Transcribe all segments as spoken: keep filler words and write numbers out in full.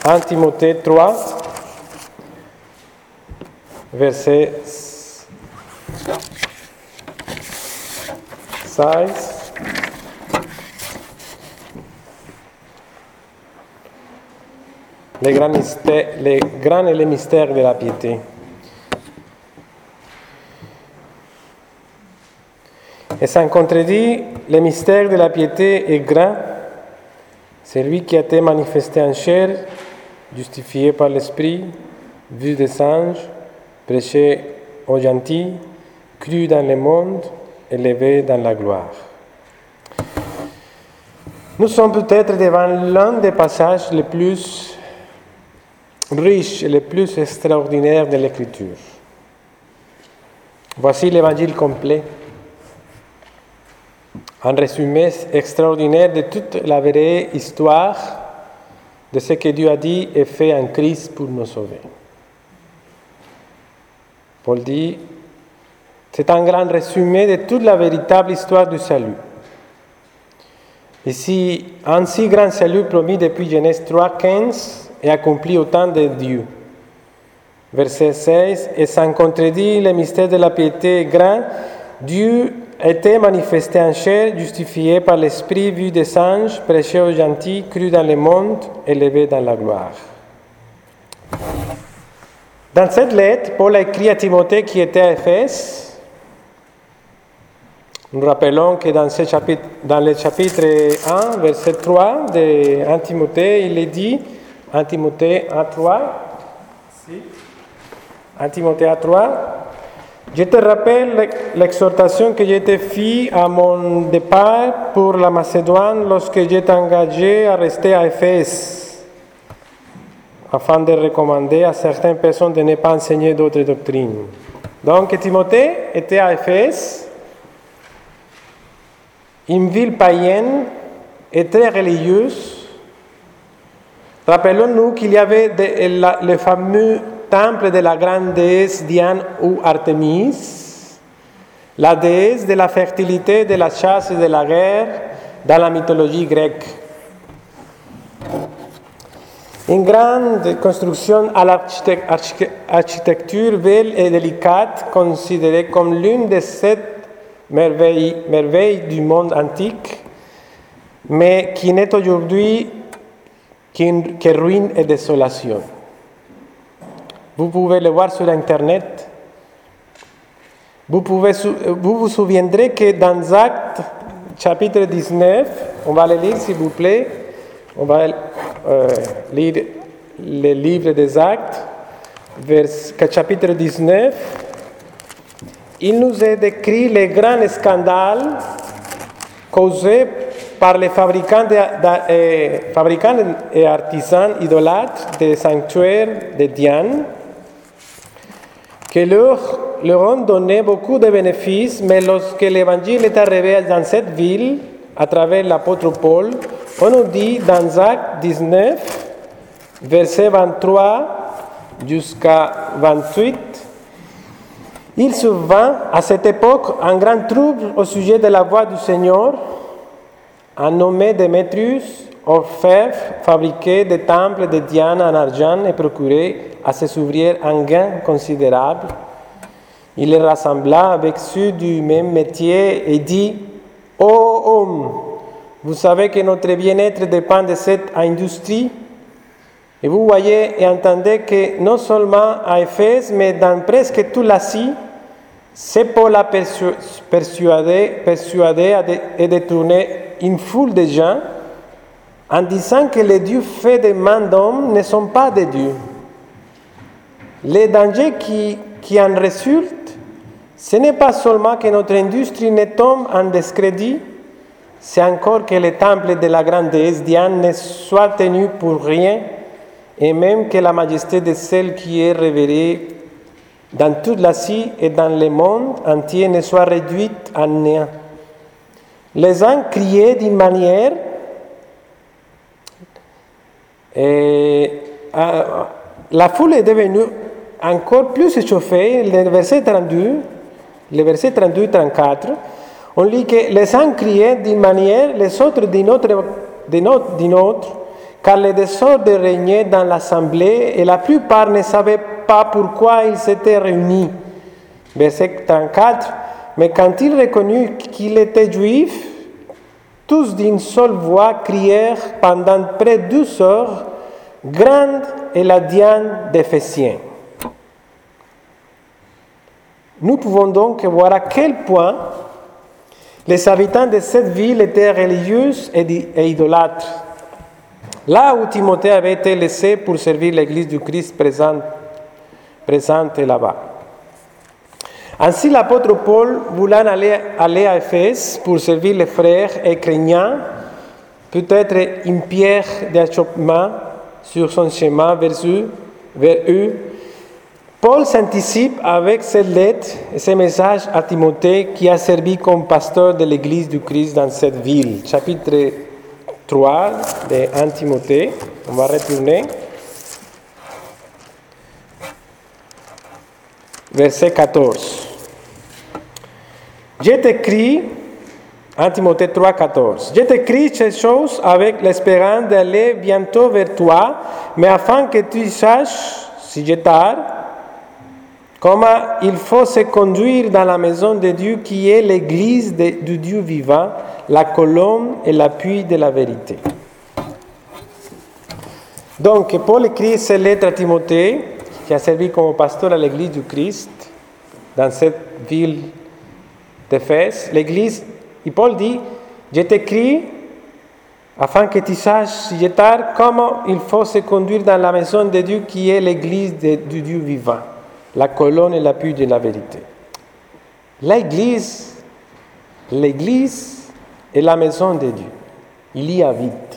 un Timothée trois, verset seize. Les grands, mystères, les grands et les mystères de la piété. Et sans contredit, le mystère de la piété est grand. C'est lui qui a été manifesté en chair, justifié par l'Esprit, vu des anges, prêché aux gentils, cru dans le monde, élevé dans la gloire. Nous sommes peut-être devant l'un des passages les plus riches et les plus extraordinaires de l'Écriture. Voici l'Évangile complet. Un résumé extraordinaire de toute la vraie histoire de ce que Dieu a dit et fait en Christ pour nous sauver. Paul dit, c'est un grand résumé de toute la véritable histoire du salut. Ici, un si grand salut promis depuis Genèse trois, quinze est accompli au temps de Dieu. Verset seize, et sans contredit, le mystère de la piété est grand. Dieu a été manifesté en chair, justifié par l'Esprit, vu des anges, prêché aux gentils, cru dans le monde, élevé dans la gloire. Dans cette lettre, Paul a écrit à Timothée qui était à Éphèse. Nous rappelons que dans, ce chapitre, dans le chapitre un, verset trois de un Timothée, il est dit, un Timothée un, trois, un Timothée un, trois, je te rappelle l'exhortation que je t'ai faite à mon départ pour la Macédoine lorsque je t'ai engagé à rester à Éphèse, afin de recommander à certaines personnes de ne pas enseigner d'autres doctrines. Donc Timothée était à Éphèse, une ville païenne et très religieuse. Rappelons-nous qu'il y avait de, la, le fameux temple de la grande déesse Diane ou Artémis, la déesse de la fertilité, de la chasse et de la guerre dans la mythologie grecque. Une grande construction à l'architecture belle et délicate, considérée comme l'une des sept merveilles, merveilles du monde antique, mais qui n'est aujourd'hui qu'une, que ruine et désolation. Vous pouvez le voir sur Internet. Vous, pouvez, vous vous souviendrez que dans Actes, chapitre dix-neuf, on va le lire s'il vous plaît, on va euh, lire le livre des Actes, vers, chapitre dix-neuf, il nous est décrit les grands scandales causés par les fabricants, de, de, euh, fabricants et artisans idolâtres des sanctuaires de Diane, que leur, leur ont donné beaucoup de bénéfices, mais lorsque l'évangile est arrivé dans cette ville, à travers l'apôtre Paul, on nous dit dans Actes dix-neuf, verset vingt-trois jusqu'à vingt-huit, il se vint à cette époque un grand trouble au sujet de la voix du Seigneur, un nommé Démétrius, orfèvre, fabriquait des temples de Diane en argent et procurait à ses ouvriers un gain considérable. Il les rassembla avec ceux du même métier et dit, « Ô homme, vous savez que notre bien-être dépend de cette industrie. Et vous voyez et entendez que non seulement à Éphèse, mais dans presque toute l'Asie, c'est Paul a persuadé, persuadé et détourné une foule de gens en disant que les dieux faits de mains d'hommes ne sont pas des dieux. Les dangers qui, qui en résultent, ce n'est pas seulement que notre industrie ne tombe en discrédit, c'est encore que les temples de la grande déesse Diane ne soient tenus pour rien, et même que la majesté de celle qui est révérée dans toute l'Asie et dans le monde entier ne soit réduite à néant. » Les uns criaient d'une manière, et euh, la foule est devenue encore plus échauffée. Le verset trente-deux, le verset trente-deux trente-quatre, on lit que les uns criaient d'une manière, les autres d'une autre, d'une autre, d'une autre, car le désordre régnait dans l'assemblée et la plupart ne savaient pas pourquoi ils s'étaient réunis. Verset trente-quatre. Mais quand ils reconnurent qu'il était juif, tous d'une seule voix crièrent pendant près de douze heures, « Grande est la Diane d'Éphésiens ». Nous pouvons donc voir à quel point les habitants de cette ville étaient religieux et idolâtres. Là où Timothée avait été laissé pour servir l'Église du Christ présente, présente là-bas. Ainsi, l'apôtre Paul, voulant aller, aller à Éphèse pour servir les frères et craignant peut-être une pierre d'achoppement sur son chemin vers eux, vers eux, Paul s'anticipe avec cette lettre et ce message à Timothée qui a servi comme pasteur de l'Église du Christ dans cette ville. Chapitre trois de un Timothée, on va retourner. Verset quatorze. Je t'écris, un Timothée trois, quatorze. Je t'écris ces choses avec l'espérance d'aller bientôt vers toi, mais afin que tu saches, si je tarde, comment il faut se conduire dans la maison de Dieu qui est l'église de, du Dieu vivant, la colonne et l'appui de la vérité. Donc, Paul écrit cette lettre à Timothée, qui a servi comme pasteur à l'église du Christ, dans cette ville d'Éphèse. L'église, et Paul dit, je t'écris afin que tu saches, si je tarde, comment il faut se conduire dans la maison de Dieu qui est l'église de, du Dieu vivant, la colonne et l'appui de la vérité. L'église, l'église est la maison de Dieu. Il y habite.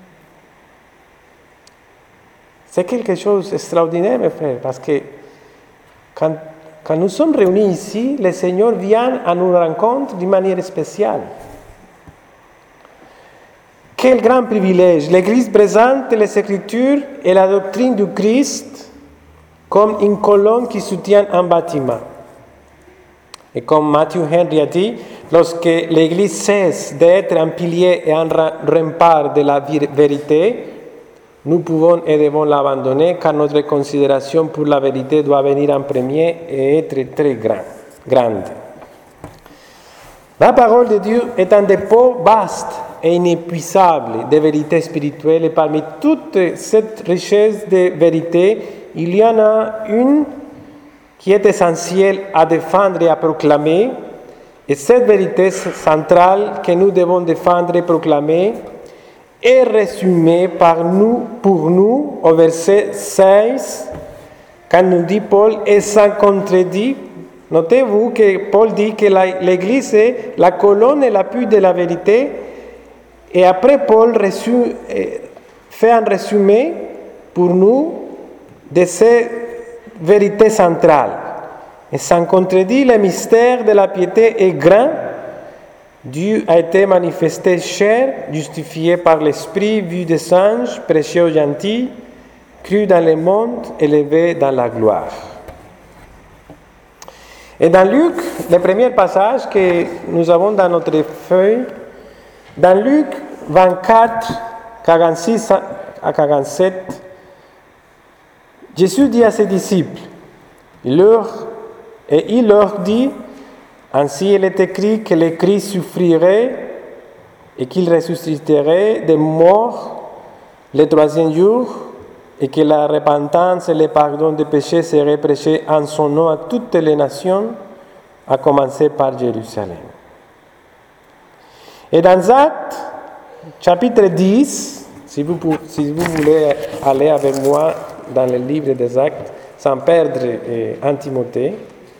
C'est quelque chose d'extraordinaire, mes frères, parce que quand, quand nous sommes réunis ici, le Seigneur vient à nous rencontrer d'une manière spéciale. Quel grand privilège! L'Église présente les Écritures et la doctrine du Christ comme une colonne qui soutient un bâtiment. Et comme Matthew Henry a dit, lorsque l'Église cesse d'être un pilier et un rempart de la vérité, nous pouvons et devons l'abandonner car notre considération pour la vérité doit venir en premier et être très grand, grande. La parole de Dieu est un dépôt vaste et inépuisable de vérité spirituelle et parmi toute cette richesse de vérité, il y en a une qui est essentielle à défendre et à proclamer, et cette vérité centrale que nous devons défendre et proclamer est résumée par nous, pour nous au verset seize, quand nous dit Paul, et sans contredit. Notez-vous que Paul dit que la, l'Église est la colonne et l'appui de la vérité, et après Paul reçu, fait un résumé pour nous de ces vérités centrales. Et sans contredit, le mystère de la piété est grand. Dieu a été manifesté chair, justifié par l'Esprit, vu des anges, prêché aux gentils, cru dans le monde, élevé dans la gloire. Et dans Luc, le premier passage que nous avons dans notre feuille, dans Luc vingt-quatre, quarante-six à quarante-sept, Jésus dit à ses disciples, il leur, et il leur dit, ainsi il est écrit que le Christ souffrirait et qu'il ressusciterait des morts le troisième jour et que la repentance et le pardon des péchés seraient prêchés en son nom à toutes les nations, à commencer par Jérusalem. Et dans Actes, chapitre dix, si vous, si vous voulez aller avec moi dans le livre des Actes, sans perdre eh, un Timothée,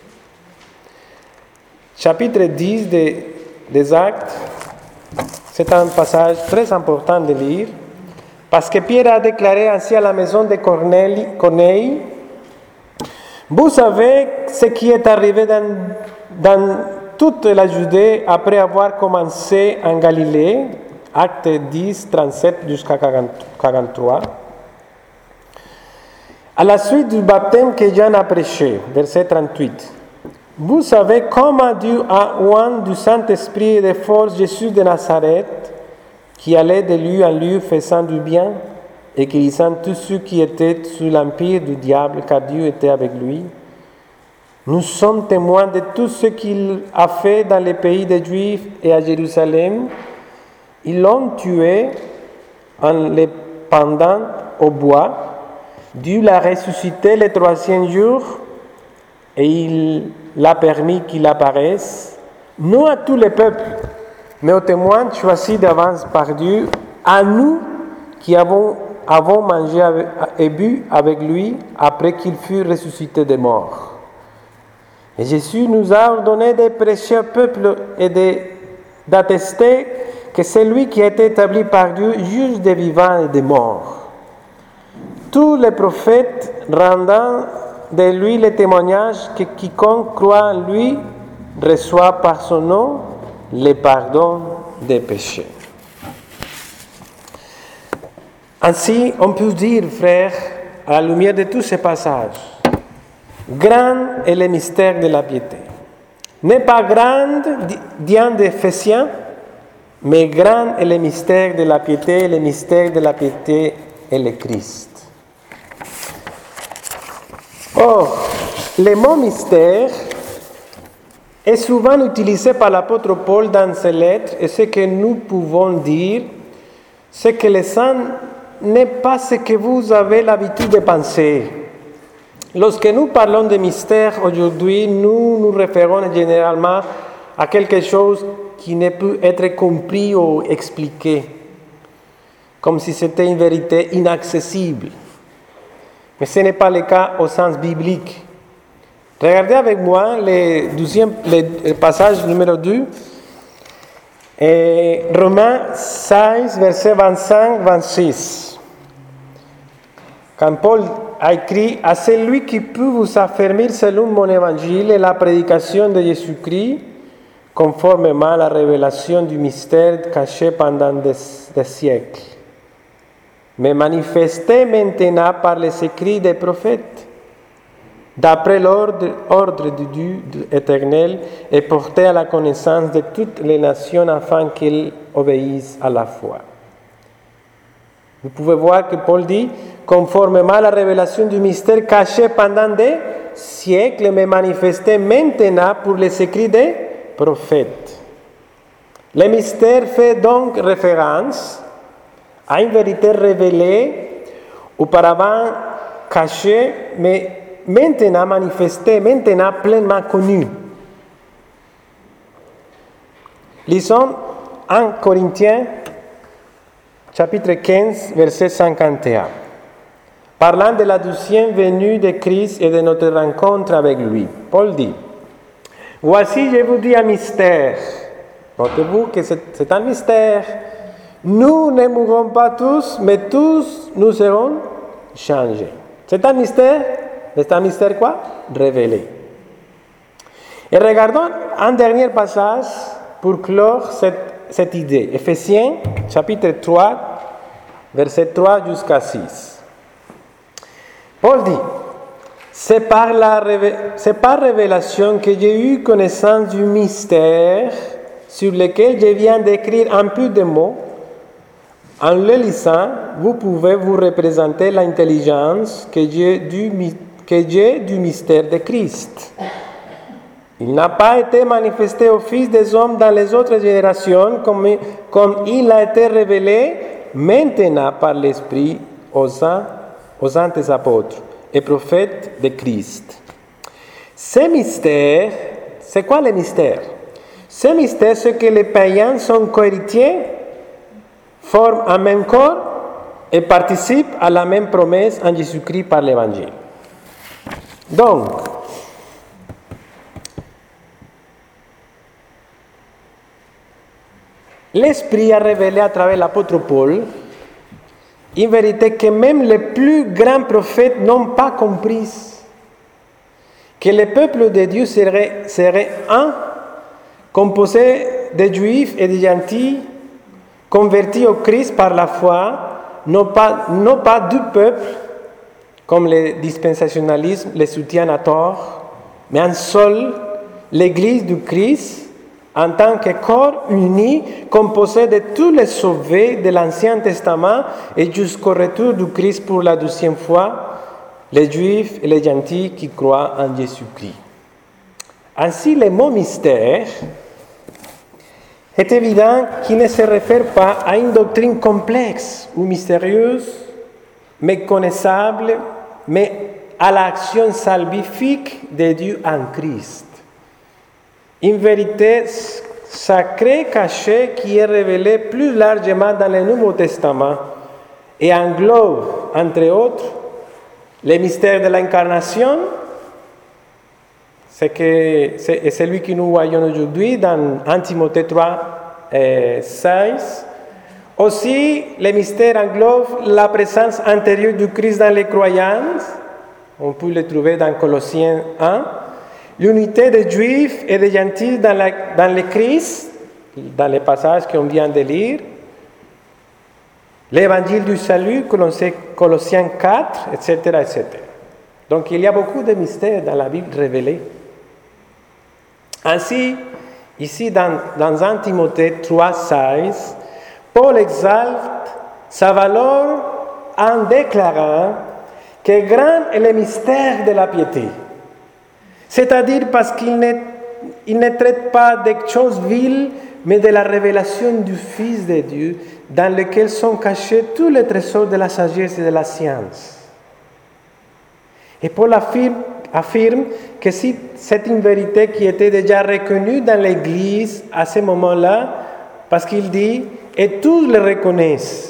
chapitre dix des, des Actes, c'est un passage très important de lire, parce que Pierre a déclaré ainsi à la maison de Corneille, vous savez ce qui est arrivé dans, dans toute la Judée après avoir commencé en Galilée, Actes dix, trente-sept jusqu'à quarante-trois, à la suite du baptême que Jean a prêché, verset trente-huit. Vous savez comment Dieu a oint du Saint-Esprit et de force Jésus de Nazareth, qui allait de lieu en lieu faisant du bien et guérissant tous ceux qui étaient sous l'empire du diable, car Dieu était avec lui. Nous sommes témoins de tout ce qu'il a fait dans les pays des Juifs et à Jérusalem. Ils l'ont tué en le pendant au bois. Dieu l'a ressuscité le troisième jour et il l'a permis qu'il apparaisse, non à tous les peuples, mais aux témoins choisis d'avance par Dieu, à nous qui avons, avons mangé avec, et bu avec lui après qu'il fut ressuscité des morts. Et Jésus nous a ordonné de prêcher au peuple et de, d'attester que c'est lui qui a été établi par Dieu, juge des vivants et des morts. Tous les prophètes rendant de lui le témoignage que quiconque croit en lui reçoit par son nom le pardon des péchés. Ainsi, on peut dire, frères, à la lumière de tous ces passages, grand est le mystère de la piété. N'est pas grand, dit un des Éphésiens, mais grand est le mystère de la piété, le mystère de la piété est le Christ. Or, le mot mystère est souvent utilisé par l'apôtre Paul dans ses lettres, et ce que nous pouvons dire, c'est que le sang n'est pas ce que vous avez l'habitude de penser. Lorsque nous parlons de mystère aujourd'hui, nous nous référons généralement à quelque chose qui ne peut être compris ou expliqué, comme si c'était une vérité inaccessible. Mais ce n'est pas le cas au sens biblique. Regardez avec moi le, douzième, le passage numéro deux, et Romains seize, versets vingt-cinq à vingt-six. Quand Paul a écrit « À celui qui peut vous affermir selon mon évangile et la prédication de Jésus-Christ, conformément à la révélation du mystère caché pendant des, des siècles, mais manifesté maintenant par les écrits des prophètes, d'après l'ordre ordre de Dieu éternel, et porté à la connaissance de toutes les nations afin qu'elles obéissent à la foi. » Vous pouvez voir que Paul dit « Conformément à la révélation du mystère caché pendant des siècles, mais manifesté maintenant pour les écrits des prophètes. » Le mystère fait donc référence à une vérité révélée, auparavant cachée, mais maintenant manifestée, maintenant pleinement connue. Lisons un Corinthiens, chapitre quinze, verset cinquante et un. Parlant de la deuxième venue de Christ et de notre rencontre avec lui, Paul dit « Voici, je vous dis un mystère. » Notez-vous que c'est, c'est un mystère. Nous ne mourrons pas tous, mais tous nous serons changés. C'est un mystère. C'est un mystère quoi? Révélé. Et regardons un dernier passage pour clore cette, cette idée. Éphésiens, chapitre trois, verset trois jusqu'à six. Paul dit, c'est par, la, c'est par révélation que j'ai eu connaissance du mystère sur lequel je viens d'écrire un peu de mots. En le lisant, vous pouvez vous représenter l'intelligence que j'ai du, que j'ai du mystère de Christ. Il n'a pas été manifesté au Fils des hommes dans les autres générations comme, comme il a été révélé maintenant par l'Esprit aux saints, aux saints apôtres et prophètes de Christ. Ce mystère, c'est quoi le mystère? Ce mystère, c'est que les païens sont cohéritiers, forment un même corps et participent à la même promesse en Jésus-Christ par l'Évangile. Donc, l'Esprit a révélé à travers l'apôtre Paul une vérité que même les plus grands prophètes n'ont pas comprise. Que le peuple de Dieu serait, serait un, composé de Juifs et de gentils, convertis au Christ par la foi, non pas, non pas du peuple, comme le dispensationalisme le soutient à tort, mais un seul, l'Église du Christ, en tant que corps uni composé de tous les sauvés de l'Ancien Testament et jusqu'au retour du Christ pour la deuxième fois, les Juifs et les gentils qui croient en Jésus-Christ. Ainsi, le mot mystère est évident qu'il ne se réfère pas à une doctrine complexe ou mystérieuse, méconnaissable, mais à l'action salvifique de Dieu en Christ. Une vérité sacrée cachée qui est révélée plus largement dans le Nouveau Testament et englobe, entre autres, les mystères de l'incarnation, c'est, que, c'est celui que nous voyons aujourd'hui dans un Timothée trois, euh, seize. Aussi, les mystères englobent la présence intérieure du Christ dans les croyants, on peut le trouver dans Colossiens un, l'unité des Juifs et des gentils dans, la, dans le Christ, dans les passages qu'on vient de lire, l'évangile du salut, Colossiens quatre, et cetera, et cetera. Donc il y a beaucoup de mystères dans la Bible révélée. Ainsi, ici dans, dans un Timothée trois, seize, Paul exalte sa valeur en déclarant que grand est le mystère de la piété. C'est-à-dire parce qu'il ne, il ne traite pas des choses viles, mais de la révélation du Fils de Dieu, dans lequel sont cachés tous les trésors de la sagesse et de la science. Et Paul affirme, affirme que si c'est une vérité qui était déjà reconnue dans l'Église à ce moment-là, parce qu'il dit, et tous le reconnaissent.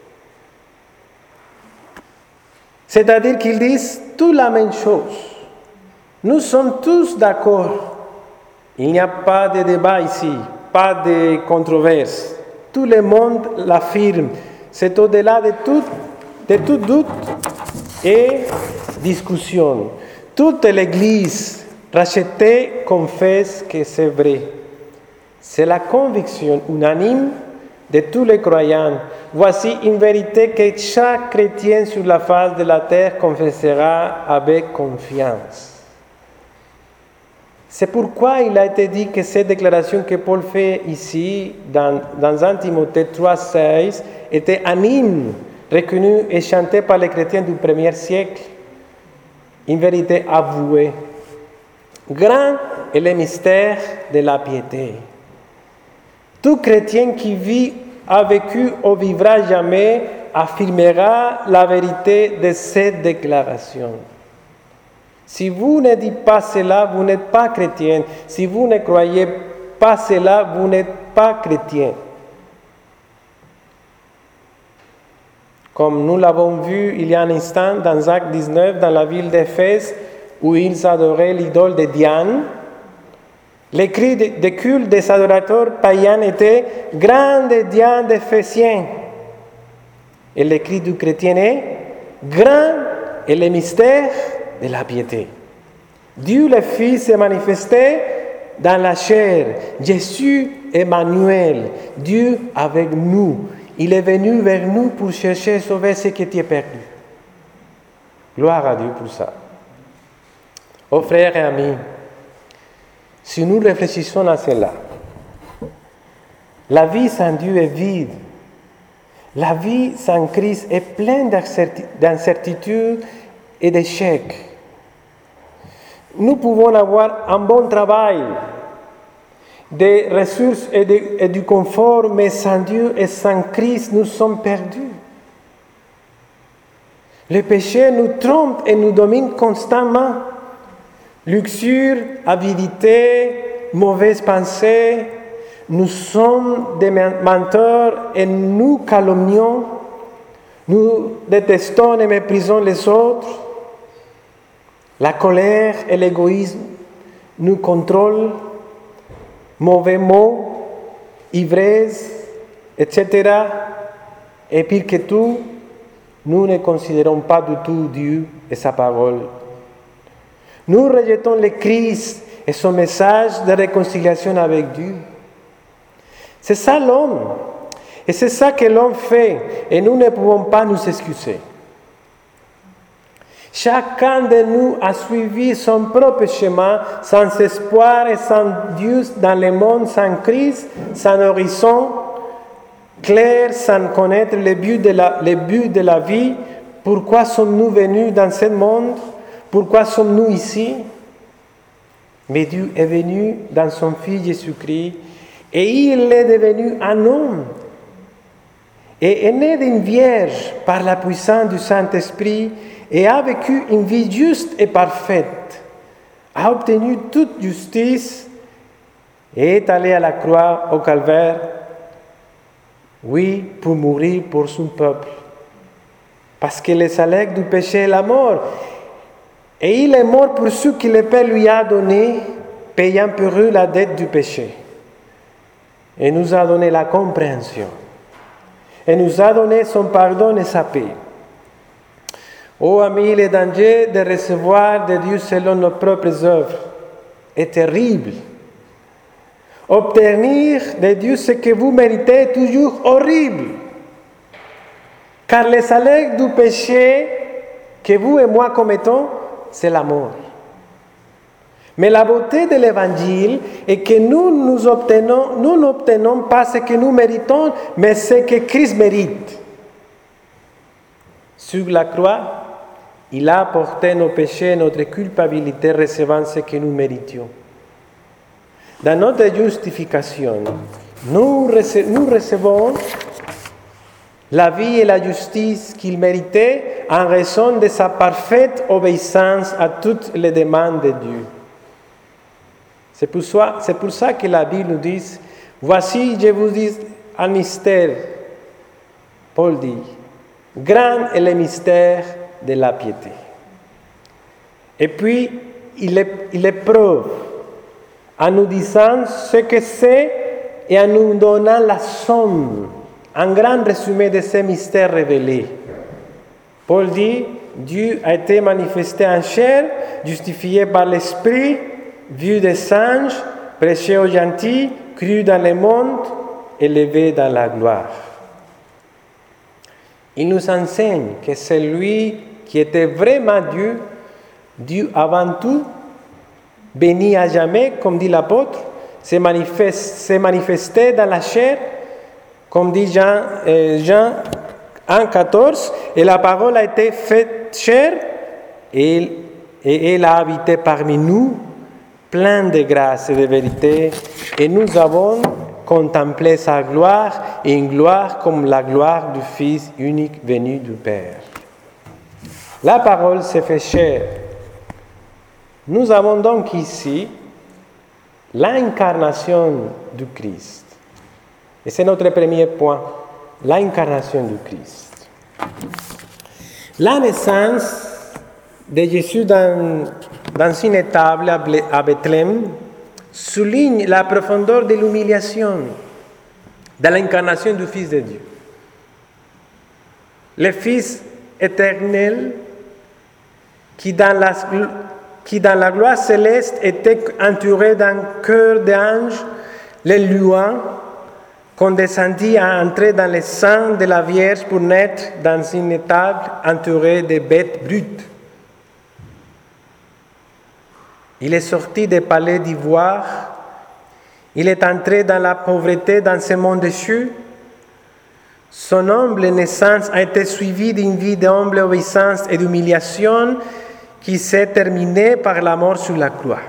C'est-à-dire qu'ils disent toute la même chose. Nous sommes tous d'accord. Il n'y a pas de débat ici, pas de controverse. Tout le monde l'affirme. C'est au-delà de tout, de tout doute et discussion. Toute l'Église rachetée confesse que c'est vrai. C'est la conviction unanime de tous les croyants. Voici une vérité que chaque chrétien sur la face de la terre confessera avec confiance. C'est pourquoi il a été dit que cette déclaration que Paul fait ici, dans, dans un Timothée trois, seize, était un hymne reconnu et chanté par les chrétiens du premier siècle. Une vérité avouée. Grand est le mystère de la piété. Tout chrétien qui vit, a vécu ou vivra jamais affirmera la vérité de cette déclaration. Si vous ne dites pas cela, vous n'êtes pas chrétien. Si vous ne croyez pas cela, vous n'êtes pas chrétien. Comme nous l'avons vu il y a un instant dans Actes dix-neuf, dans la ville d'Éphèse, où ils adoraient l'idole de Diane, les cris de culte des adorateurs païens étaient « Grande Diane d'Éphésiens ». Et le cri du chrétien est « Grand est le mystère de la piété ». Dieu le Fils s'est manifesté dans la chair. Jésus Emmanuel, Dieu avec nous. Il est venu vers nous pour chercher et sauver ce qui était perdu. Gloire à Dieu pour ça. Ô frères et amis, si nous réfléchissons à cela, la vie sans Dieu est vide. La vie sans Christ est pleine d'incertitudes et d'échecs. Nous pouvons avoir un bon travail, des ressources et, de, et du confort, mais sans Dieu et sans Christ, nous sommes perdus. Le péché nous trompe et nous domine constamment. Luxure, avidité, mauvaises pensées, nous sommes des menteurs et nous calomnions, nous détestons et méprisons les autres. La colère et l'égoïsme nous contrôlent, mauvais mots, ivresse, et cetera. Et pire que tout, nous ne considérons pas du tout Dieu et sa parole. Nous rejetons le Christ et son message de réconciliation avec Dieu. C'est ça l'homme. Et c'est ça que l'homme fait. Et nous ne pouvons pas nous excuser. Chacun de nous a suivi son propre chemin, sans espoir et sans Dieu dans le monde, sans Christ, sans horizon clair, sans connaître le but de la, le but de la vie. Pourquoi sommes-nous venus dans ce monde? Pourquoi sommes-nous ici? Mais Dieu est venu dans son Fils Jésus-Christ et il est devenu un homme et est né d'une vierge par la puissance du Saint-Esprit et a vécu une vie juste et parfaite, a obtenu toute justice et est allé à la croix au calvaire, oui, pour mourir pour son peuple. Parce que le salaire du péché est la mort. Et il est mort pour ceux que le Père lui a donné, payant pour eux la dette du péché. Et nous a donné la compréhension. Et nous a donné son pardon et sa paix. Oh amis, le danger de recevoir de Dieu selon nos propres œuvres est terrible. Obtenir de Dieu ce que vous méritez est toujours horrible. Car le salaire du péché que vous et moi commettons, c'est la mort. Mais la beauté de l'Évangile est que nous, nous obtenons, nous n'obtenons pas ce que nous méritons, mais ce que Christ mérite. Sur la croix, il a porté nos péchés et notre culpabilité, recevant ce que nous méritions. Dans notre justification, nous, rece- nous recevons la vie et la justice qu'il méritait en raison de sa parfaite obéissance à toutes les demandes de Dieu. C'est pour ça, c'est pour ça que la Bible nous dit, « Voici, je vous dis un mystère. » Paul dit, « Grand est le mystère de la piété. » Et puis, il est, il est preuve en nous disant ce que c'est et en nous donnant la somme, un grand résumé de ces mystères révélés. Paul dit, Dieu a été manifesté en chair, justifié par l'Esprit, vu des anges, prêché aux gentils, cru dans le monde, élevé dans la gloire. Il nous enseigne que c'est lui qui était vraiment Dieu, Dieu avant tout, béni à jamais, comme dit l'apôtre, s'est manifesté, s'est manifesté dans la chair, comme dit Jean, euh, Jean un quatorze, et la parole a été faite chair, et, et elle a habité parmi nous, plein de grâce et de vérité, et nous avons contemplé sa gloire, et une gloire comme la gloire du Fils unique venu du Père. La parole s'est fait chair. Nous avons donc ici l'incarnation du Christ. Et c'est notre premier point, l'incarnation du Christ. La naissance de Jésus dans, dans une étable à Bethléem souligne la profondeur de l'humiliation de l'incarnation du Fils de Dieu. Le Fils éternel qui dans la, qui dans la gloire céleste était entouré d'un chœur d'anges, les louant, qu'on descendit à entrer dans le sein de la Vierge pour naître dans une étable entourée de bêtes brutes. Il est sorti des palais d'ivoire, il est entré dans la pauvreté dans ce monde déchu. Son humble naissance a été suivie d'une vie d'humble obéissance et d'humiliation qui s'est terminée par la mort sur la croix.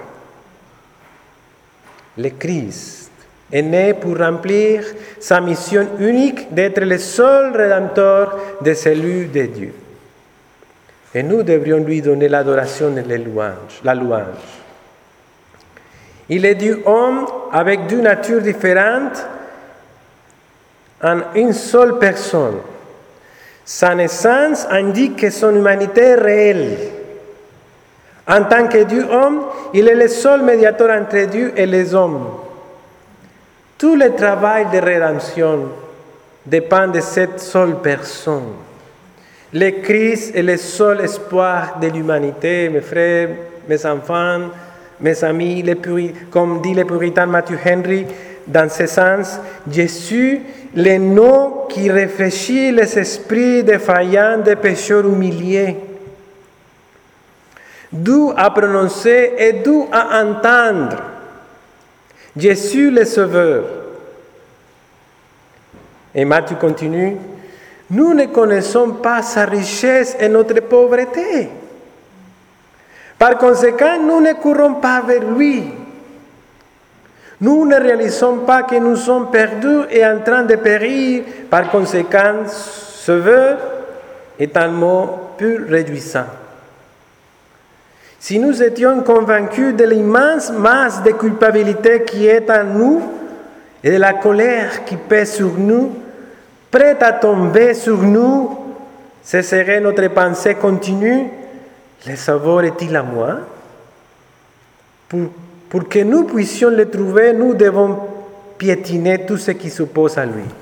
Le Christ est né pour remplir sa mission unique d'être le seul rédempteur de celui de Dieu. Et nous devrions lui donner l'adoration et les louanges, la louange. Il est Dieu homme avec deux natures différentes en une seule personne. Sa naissance indique que son humanité est réelle. En tant que Dieu homme, il est le seul médiateur entre Dieu et les hommes. Tout le travail de rédemption dépend de cette seule personne. Le Christ est le seul espoir de l'humanité, mes frères, mes enfants, mes amis, les puri- comme dit le puritain Matthew Henry, dans ce sens, Jésus, le nom qui réfléchit les esprits défaillants des pécheurs humiliés. doux à prononcer et doux à entendre. Jésus le Sauveur. Et Matthieu continue, nous ne connaissons pas sa richesse et notre pauvreté. Par conséquent, nous ne courons pas vers lui. Nous ne réalisons pas que nous sommes perdus et en train de périr. Par conséquent, Sauveur est un mot plus réjouissant. Si nous étions convaincus de l'immense masse de culpabilité qui est en nous et de la colère qui pèse sur nous, prête à tomber sur nous, ce serait notre pensée continue. Le Sauveur est-il à moi? Pour, pour que nous puissions le trouver, nous devons piétiner tout ce qui s'oppose à lui.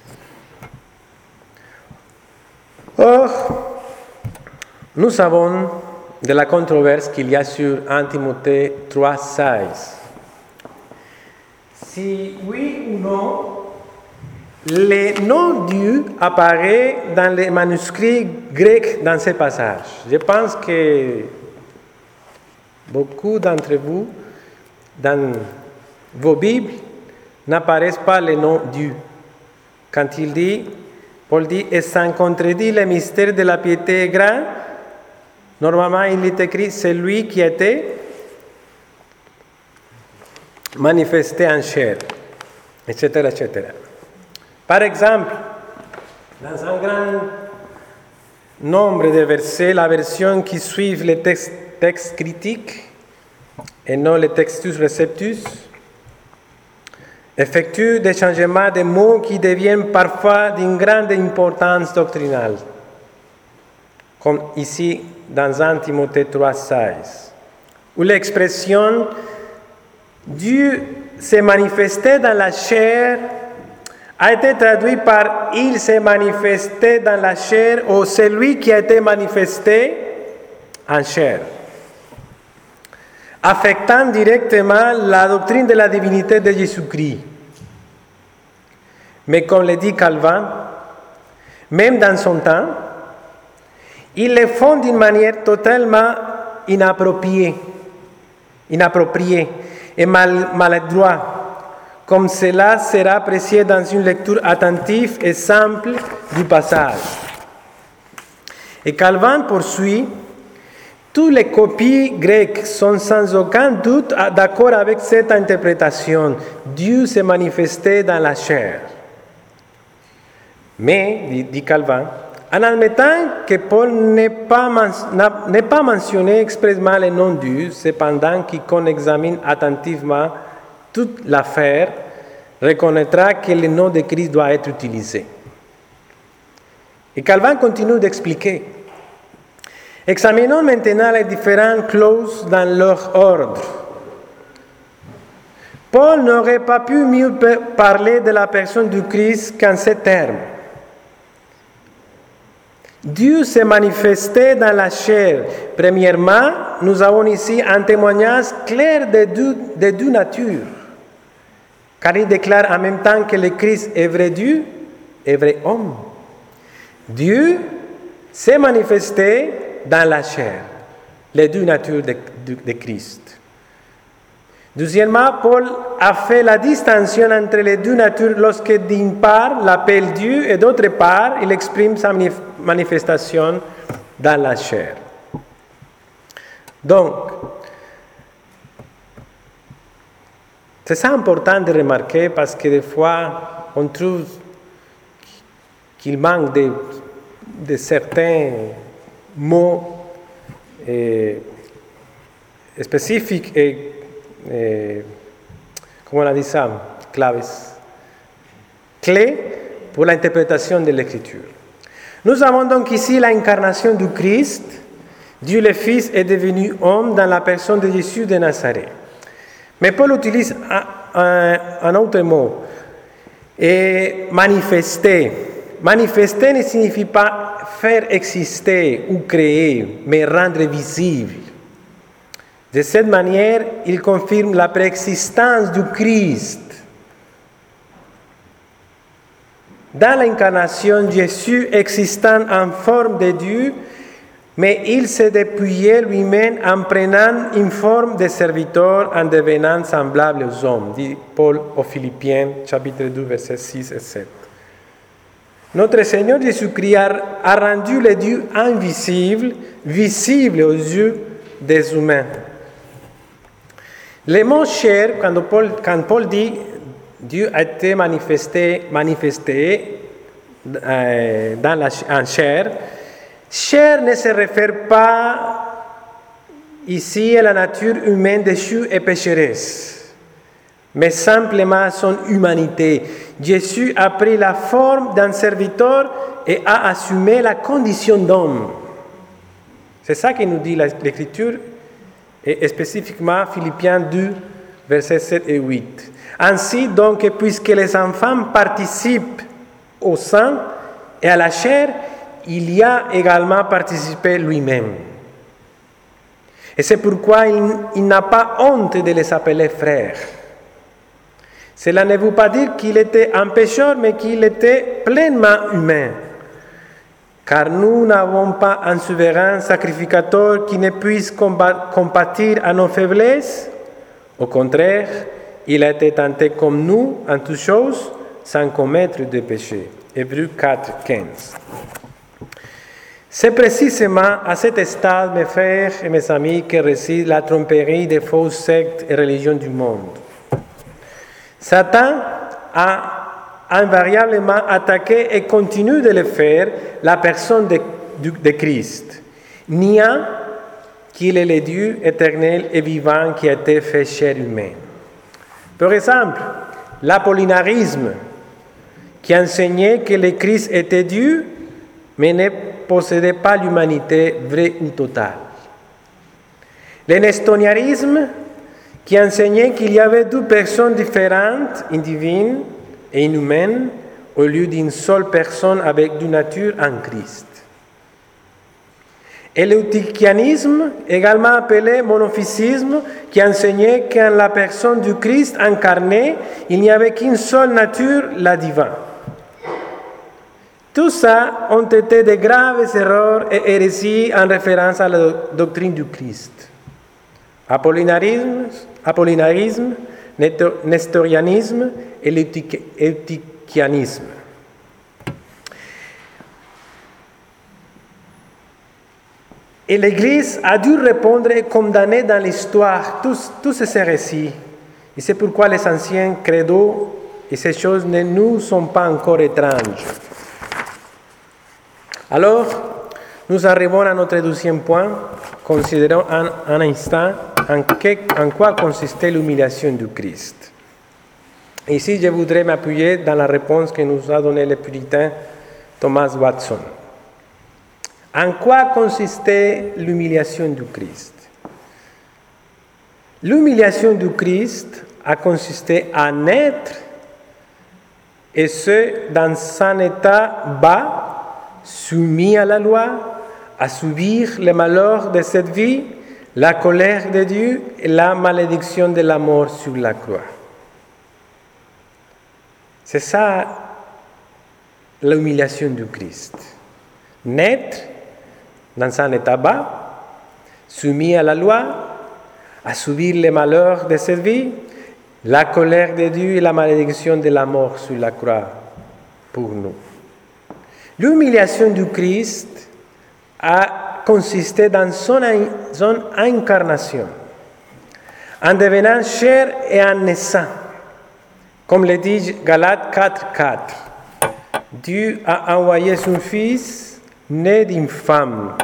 Or, nous savons de la controverse qu'il y a sur un Timothée trois seize. Si oui ou non, le nom Dieu apparaît dans les manuscrits grecs dans ce passage. Je pense que beaucoup d'entre vous, dans vos Bibles, n'apparaissent pas le nom Dieu. Quand il dit, Paul dit, et sans contredit le mystère de la piété est grand, normalement il est écrit, c'est lui qui a été manifesté en chair, et cetera, et cetera. Par exemple, dans un grand nombre de versets, la version qui suit les textes, textes critiques et non les textus receptus effectue des changements de mots qui deviennent parfois d'une grande importance doctrinale, comme ici dans un Timothée trois seize, où l'expression « Dieu s'est manifesté dans la chair » a été traduit par « il s'est manifesté dans la chair » ou « celui qui a été manifesté en chair », affectant directement la doctrine de la divinité de Jésus-Christ. Mais comme le dit Calvin, même dans son temps, ils le font d'une manière totalement inappropriée, inappropriée et mal, maladroite, comme cela sera apprécié dans une lecture attentive et simple du passage. Et Calvin poursuit, toutes les copies grecques sont sans aucun doute d'accord avec cette interprétation. Dieu s'est manifesté dans la chair. Mais, dit, dit Calvin, en admettant que Paul n'ait pas, n'ait pas mentionné expressément le nom Dieu, cependant quiconque examine attentivement toute l'affaire reconnaîtra que le nom de Christ doit être utilisé. Et Calvin continue d'expliquer. Examinons maintenant les différentes clauses dans leur ordre. Paul n'aurait pas pu mieux parler de la personne du Christ qu'en ces termes. Dieu s'est manifesté dans la chair. Premièrement, nous avons ici un témoignage clair de deux, de deux natures, car il déclare en même temps que le Christ est vrai Dieu et vrai homme. Dieu s'est manifesté dans la chair, les deux natures de, de, de Christ. Deuxièmement, Paul a fait la distinction entre les deux natures lorsque d'une part l'appelle Dieu et d'autre part il exprime sa manifestation dans la chair. Donc, c'est ça important de remarquer parce que des fois on trouve qu'il manque de, de certains mots eh, spécifiques et Eh, comment on a dit ça, claves, clés pour l'interprétation de l'Écriture. Nous avons donc ici l'incarnation du Christ. Dieu le Fils est devenu homme dans la personne de Jésus de Nazareth. Mais Paul utilise un, un, un autre mot, et manifester. Manifester ne signifie pas faire exister ou créer, mais rendre visible. De cette manière, il confirme la préexistence du Christ. Dans l'incarnation, Jésus existant en forme de Dieu mais il s'est dépouillé lui-même en prenant une forme de serviteur, en devenant semblable aux hommes, dit Paul aux Philippiens, chapitre deux, versets six et sept. Notre Seigneur Jésus-Christ a rendu le Dieu invisible, visible aux yeux des humains. Le mot chair, quand Paul, quand Paul dit Dieu a été manifesté, manifesté euh, dans la, en chair, chair ne se réfère pas ici à la nature humaine déchue et pécheresse, mais simplement à son humanité. Jésus a pris la forme d'un serviteur et a assumé la condition d'homme. C'est ça que nous dit l'Écriture, et spécifiquement Philippiens deux, versets sept et huit. Ainsi donc, puisque les enfants participent au sang et à la chair, il y a également participé lui-même. Et c'est pourquoi il, il n'a pas honte de les appeler frères. Cela ne veut pas dire qu'il était un pécheur, mais qu'il était pleinement humain. Car nous n'avons pas un souverain sacrificateur qui ne puisse compatir à nos faiblesses. Au contraire, il a été tenté comme nous en toutes choses, sans commettre de péché. Hébreux quatre, quinze. C'est précisément à cet stade, mes frères et mes amis, que réside la tromperie des fausses sectes et religions du monde. Satan a invariablement attaqué et continue de le faire la personne de, de Christ, niant qu'il est le Dieu éternel et vivant qui a été fait chair humaine. Par exemple, l'apollinarisme, qui enseignait que le Christ était Dieu, mais ne possédait pas l'humanité vraie ou totale. Le nestorianisme, qui enseignait qu'il y avait deux personnes différentes, une divine et une humaine, au lieu d'une seule personne avec deux natures en Christ. Et l'eutychianisme, également appelé monophysisme, qui enseignait qu'en la personne du Christ incarné, il n'y avait qu'une seule nature, la divine. Tout ça ont été de graves erreurs et hérésies en référence à la doctrine du Christ. Apollinarisme, apollinarisme, nestorianisme et l'eutychianisme. Et l'Église a dû répondre et condamner dans l'histoire tous, tous ces récits. Et c'est pourquoi les anciens credos et ces choses ne nous sont pas encore étranges. Alors, nous arrivons à notre deuxième point. Considérons un, un instant en, que, en quoi consistait l'humiliation du Christ. Ici, je voudrais m'appuyer dans la réponse que nous a donnée le puritain Thomas Watson. En quoi consistait l'humiliation du Christ? L'humiliation du Christ a consisté à naître, et ce, dans un état bas, soumis à la loi, à subir les malheurs de cette vie, la colère de Dieu et la malédiction de la mort sur la croix. C'est ça l'humiliation du Christ. Naître dans un état bas, soumis à la loi, à subir les malheurs de cette vie, la colère de Dieu et la malédiction de la mort sur la croix pour nous. L'humiliation du Christ a consisté dans son, son incarnation, en devenant chair et en naissant. Comme le dit Galates quatre, quatre. Dieu a envoyé son Fils né d'une femme.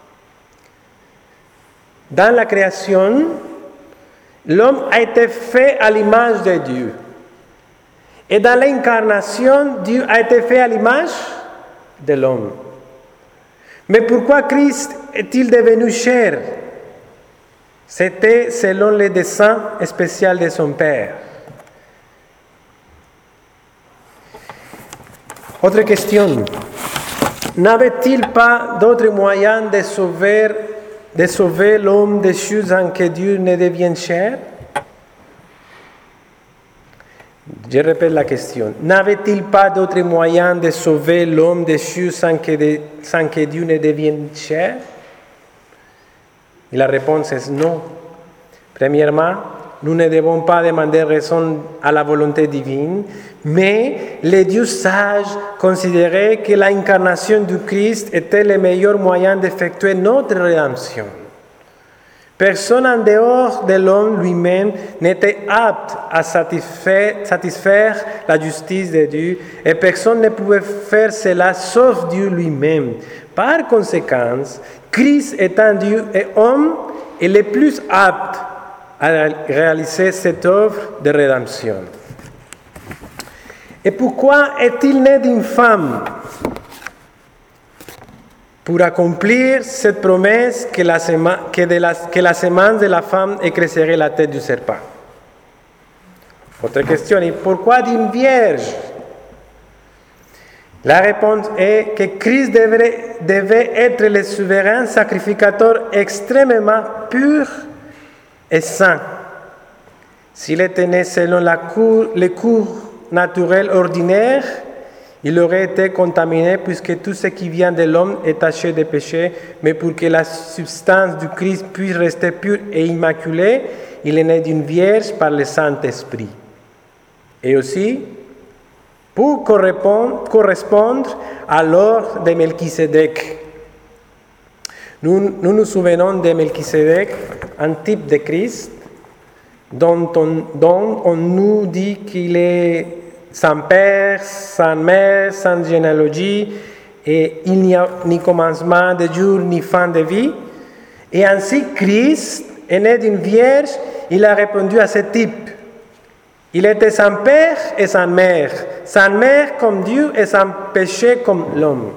Dans la création, l'homme a été fait à l'image de Dieu. Et dans l'incarnation, Dieu a été fait à l'image de l'homme. Mais pourquoi Christ est-il devenu chair? C'était selon le dessein spécial de son Père. Autre question. N'avait-il pas d'autre moyen de sauver, de sauver l'homme des choses en que Dieu ne devienne chair? Je répète la question. N'avait-il pas d'autre moyen de sauver l'homme des choses sans que, de, sans que Dieu ne devienne chair? Et la réponse est non. Premièrement, nous ne devons pas demander raison à la volonté divine, mais les dieux sages considéraient que l'incarnation du Christ était le meilleur moyen d'effectuer notre rédemption. Personne en dehors de l'homme lui-même n'était apte à satisfaire, satisfaire la justice de Dieu et personne ne pouvait faire cela sauf Dieu lui-même. Par conséquent, Christ étant Dieu et homme est le plus apte à réaliser cette œuvre de rédemption. Et pourquoi est-il né d'une femme? Pour accomplir cette promesse que la, sema, que, de la, que la semence de la femme écrasserait la tête du serpent. Autre question est pourquoi d'une vierge? La réponse est que Christ devait, devait être le souverain sacrificateur extrêmement pur et saint. S'il était né selon la cour, les cours naturels ordinaires, il aurait été contaminé puisque tout ce qui vient de l'homme est taché de péché, mais pour que la substance du Christ puisse rester pure et immaculée, il est né d'une vierge par le Saint-Esprit. Et aussi, pour correspondre à l'ordre de Melchisédek. Nous, nous nous souvenons de Melchisédek, un type de Christ, dont on, dont on nous dit qu'il est sans père, sans mère, sans généalogie, et il n'y a ni commencement de jour ni fin de vie. Et ainsi, Christ est né d'une vierge, il a répondu à ce type. Il était sans père et sans mère, sans mère comme Dieu et sans péché comme l'homme.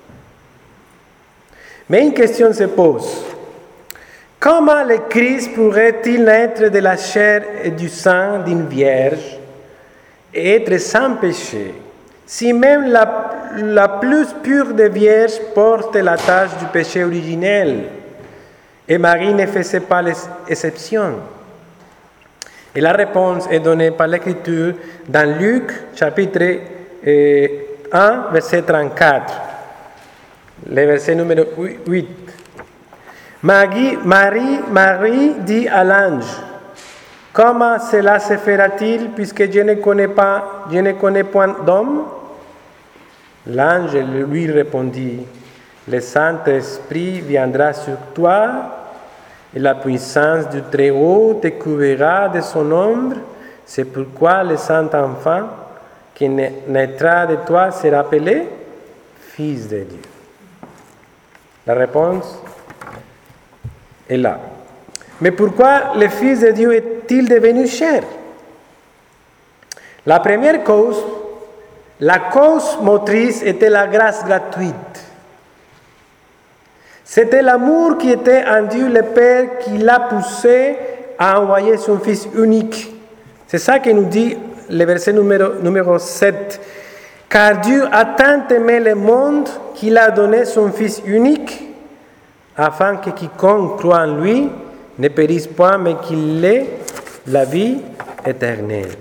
Mais une question se pose. Comment le Christ pourrait-il naître de la chair et du sang d'une vierge et être sans péché, si même la, la plus pure des vierges porte la tâche du péché originel, et Marie ne faisait pas l'exception? Et la réponse est donnée par l'Écriture dans Luc, chapitre un, verset trente-quatre, le verset numéro huit. Marie, Marie, Marie dit à l'ange, « Comment cela se fera-t-il puisque je ne connais pas, je ne connais point d'homme ?» L'ange lui répondit, « Le Saint-Esprit viendra sur toi, et la puissance du Très-Haut te couvrira de son ombre. C'est pourquoi le Saint-Enfant qui naîtra de toi sera appelé Fils de Dieu. » La réponse est là. Mais pourquoi le Fils de Dieu est-il devenu chair? La première cause, la cause motrice était la grâce gratuite. C'était l'amour qui était en Dieu le Père qui l'a poussé à envoyer son Fils unique. C'est ça que nous dit le verset numéro, numéro sept. Car Dieu a tant aimé le monde qu'il a donné son Fils unique, afin que quiconque croit en lui ne périsse point, mais qu'il ait la vie éternelle.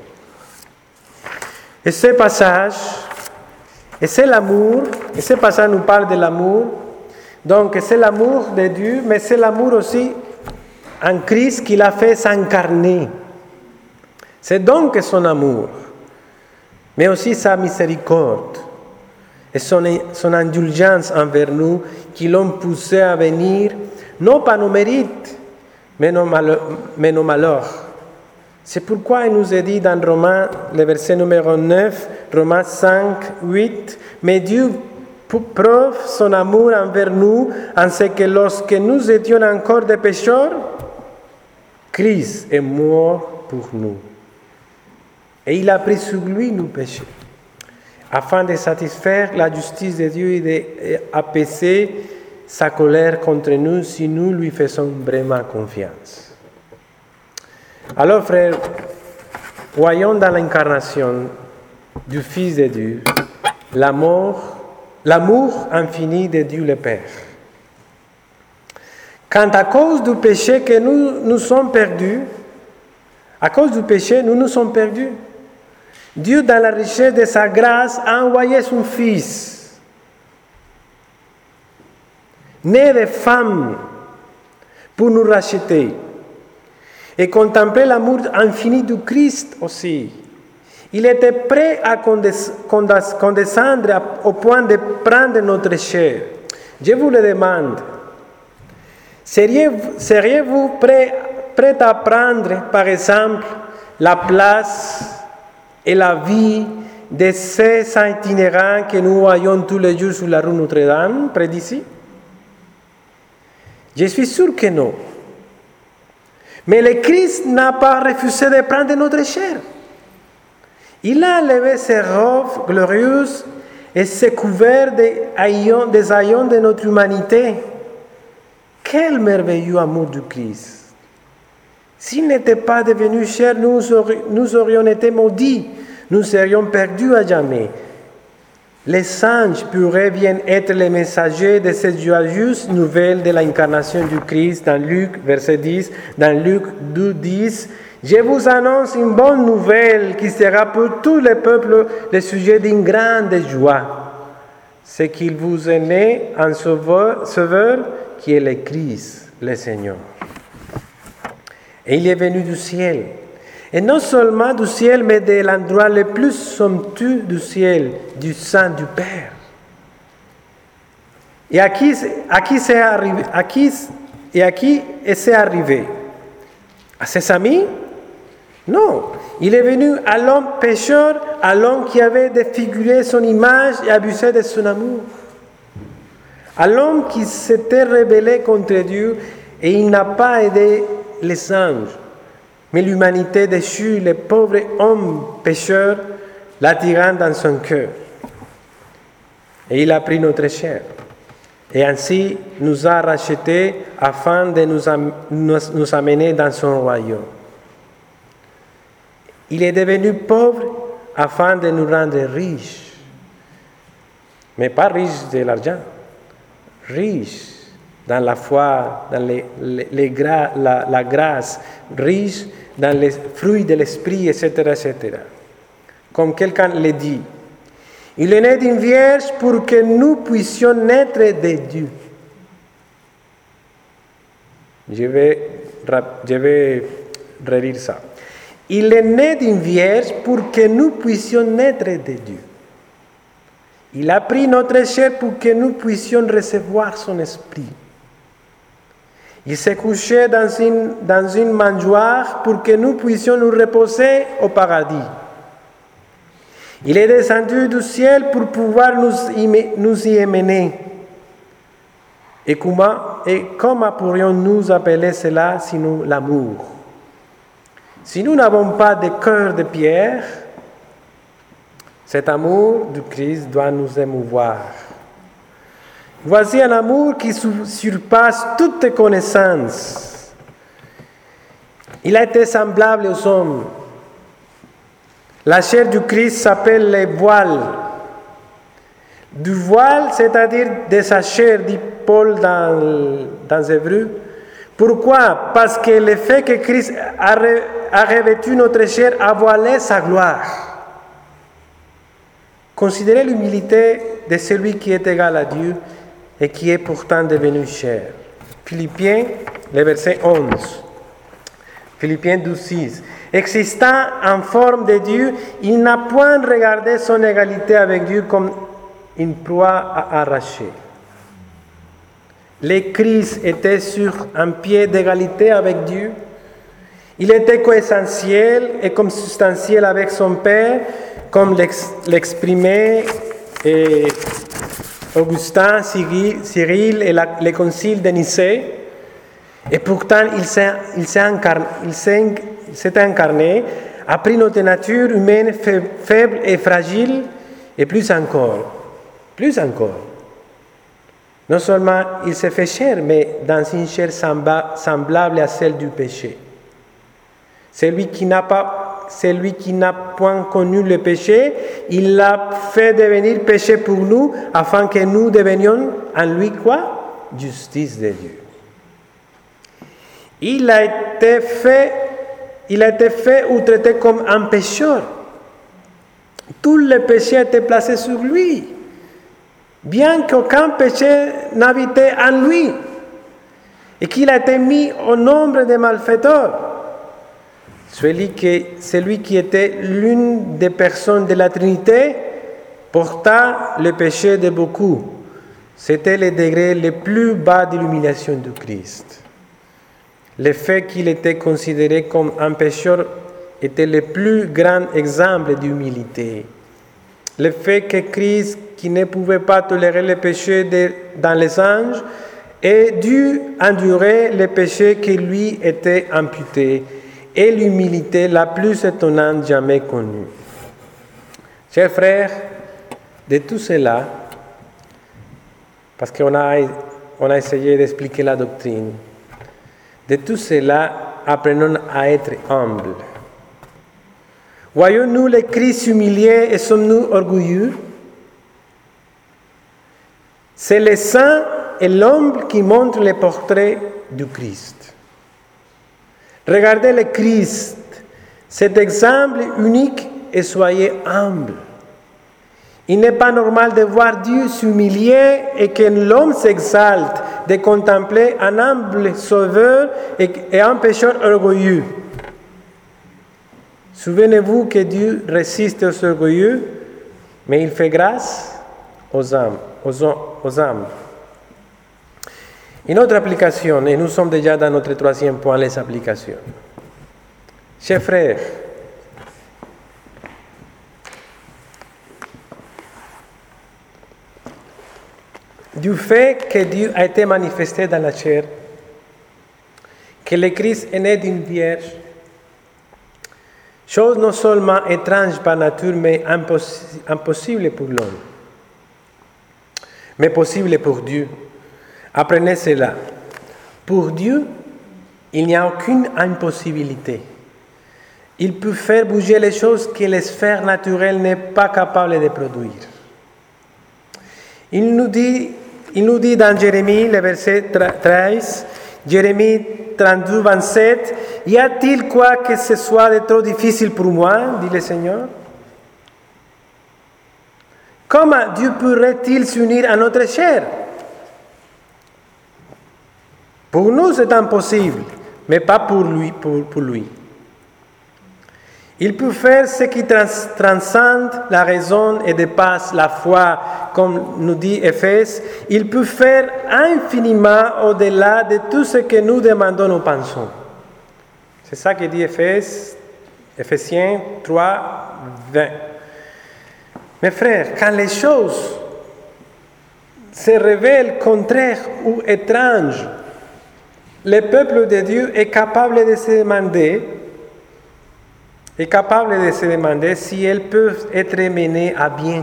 Et ce passage, et c'est l'amour, et ce passage nous parle de l'amour. Donc c'est l'amour de Dieu, mais c'est l'amour aussi en Christ qu'il a fait s'incarner. C'est donc son amour, mais aussi sa miséricorde et son, son indulgence envers nous qui l'ont poussé à venir, non pas nos mérites, mais nos, mal, mais nos malheurs. C'est pourquoi il nous est dit dans Romains, le verset numéro neuf, Romains cinq, huit, « Mais Dieu prouve son amour envers nous, en ce que lorsque nous étions encore des pécheurs, Christ est mort pour nous. Et il a pris sur lui nos péchés, afin de satisfaire la justice de Dieu et d'apaiser sa colère contre nous si nous lui faisons vraiment confiance. » Alors, frères, voyons dans l'incarnation du Fils de Dieu l'amour L'amour infini de Dieu le Père. Quand à cause du péché que nous nous sommes perdus, à cause du péché, nous nous sommes perdus, Dieu, dans la richesse de sa grâce, a envoyé son Fils, né de femme, pour nous racheter. Et contempler l'amour infini du Christ aussi. Il était prêt à condescendre au point de prendre notre chair. Je vous le demande, seriez-vous, seriez-vous prêt, prêt à prendre, par exemple, la place et la vie de ces saints itinérants que nous voyons tous les jours sur la rue Notre-Dame, près d'ici? Je suis sûr que non. Mais le Christ n'a pas refusé de prendre notre chair. Il a enlevé ses robes glorieuses et s'est couvert des haillons, des haillons de notre humanité. Quel merveilleux amour du Christ! S'il n'était pas devenu chair, nous, auri, nous aurions été maudits, nous serions perdus à jamais. Les anges pourraient bien être les messagers de cette joyeuse nouvelle de l'incarnation du Christ dans Luc, verset dix, dans Luc deux, dix. Je vous annonce une bonne nouvelle qui sera pour tous les peuples le sujet d'une grande joie. C'est qu'il vous est né un sauveur, sauveur qui est le Christ, le Seigneur. Et il est venu du ciel. Et non seulement du ciel, mais de l'endroit le plus somptueux du ciel, du sein du Père. Et à qui, à qui c'est arrivé, à qui, et à qui est-ce arrivé? À ses amis? Non. Il est venu à l'homme pécheur, à l'homme qui avait défiguré son image et abusé de son amour. À l'homme qui s'était rebellé contre Dieu et il n'a pas aidé les anges. Mais l'humanité déchue, le pauvre homme pécheur, l'attirant dans son cœur. Et il a pris notre chair. Et ainsi nous a rachetés afin de nous, am- nous, nous amener dans son royaume. Il est devenu pauvre afin de nous rendre riches. Mais pas riches de l'argent. Riches dans la foi, dans les, les, les gra- la, la grâce, riches dans les fruits de l'esprit, et cetera, et cetera. Comme quelqu'un le dit, il est né d'une vierge pour que nous puissions naître de Dieu. Je vais, je vais relire ça. Il est né d'une vierge pour que nous puissions naître de Dieu. Il a pris notre chair pour que nous puissions recevoir son esprit. Il s'est couché dans une, dans une mangeoire pour que nous puissions nous reposer au paradis. Il est descendu du ciel pour pouvoir nous y, nous y emmener. Et comment, et comment pourrions-nous appeler cela sinon l'amour? Si nous n'avons pas de cœur de pierre, cet amour du Christ doit nous émouvoir. Voici un amour qui surpasse toute connaissance. Il a été semblable aux hommes. La chair du Christ s'appelle le voile. Du voile, c'est-à-dire de sa chair, dit Paul dans, dans Hébreux. Pourquoi? Parce que le fait que Christ a, re, a revêtu notre chair a voilé sa gloire. Considérez l'humilité de celui qui est égal à Dieu et qui est pourtant devenu chair. Philippiens, le verset onze. Philippiens douze, six. Existant en forme de Dieu, il n'a point regardé son égalité avec Dieu comme une proie à arracher. Le Christ était sur un pied d'égalité avec Dieu. Il était coessentiel et consubstantiel avec son Père, comme l'exprimaient Augustin, Cyril et la, le concile de Nicée. Et pourtant, il s'est, il s'est incarné, il s'est, il s'est incarné, a pris notre nature humaine faible et fragile, et plus encore, plus encore. Non seulement il s'est fait chair, mais dans une chair semblable à celle du péché. Celui qui n'a pas, celui qui n'a point connu le péché, il l'a fait devenir péché pour nous, afin que nous devenions en lui quoi? Justice de Dieu. Il a été fait, il a été fait ou traité comme un pécheur. Tout le péché a été placé sur lui, bien qu'aucun péché n'habitait en lui. et qu'il a été mis au nombre des malfaiteurs. Celui qui, celui qui était l'une des personnes de la Trinité porta le péché de beaucoup. C'était le degré le plus bas de l'humiliation du Christ. Le fait qu'il était considéré comme un pécheur était le plus grand exemple d'humilité. Le fait que Christ, qui ne pouvait pas tolérer le péché de, dans les anges, ait dû endurer le péché qui lui était imputé, est l'humilité la plus étonnante jamais connue. Chers frères, de tout cela, parce qu'on a, on a essayé d'expliquer la doctrine, de tout cela, apprenons à être humbles. Voyons-nous le Christ humilié et sommes-nous orgueilleux? C'est le saint et l'humble qui montrent le portrait du Christ. Regardez le Christ, cet exemple unique, et soyez humbles. Il n'est pas normal de voir Dieu s'humilier et que l'homme s'exalte, de contempler un humble sauveur et un pécheur orgueilleux. Souvenez-vous que Dieu résiste aux orgueilleux, mais il fait grâce aux âmes. Aux, aux âmes. Une autre application, et nous sommes déjà dans notre troisième point, les applications. Chers frères, du fait que Dieu a été manifesté dans la chair, que le Christ est né d'une vierge, chose non seulement étrange par nature, mais impos- impossible pour l'homme, mais possible pour Dieu. Apprenez cela. Pour Dieu, il n'y a aucune impossibilité. Il peut faire bouger les choses que les sphères naturelles n'est pas capable de produire. Il nous dit, il nous dit dans Jérémie, le verset treize, Jérémie trente-deux, vingt-sept, « Y a-t-il quoi que ce soit de trop difficile pour moi, dit le Seigneur? Comment Dieu pourrait-il s'unir à notre chair? Pour nous, c'est impossible, mais pas pour lui. Pour, pour lui. Il peut faire ce qui trans, transcende la raison et dépasse la foi, comme nous dit Éphèse. Il peut faire infiniment au-delà de tout ce que nous demandons ou pensons. C'est ça que dit Éphèse, Éphésiens trois, vingt. Mes frères, quand les choses se révèlent contraires ou étranges, le peuple de Dieu est capable de se demander, est capable de se demander si elles peuvent être menées à bien.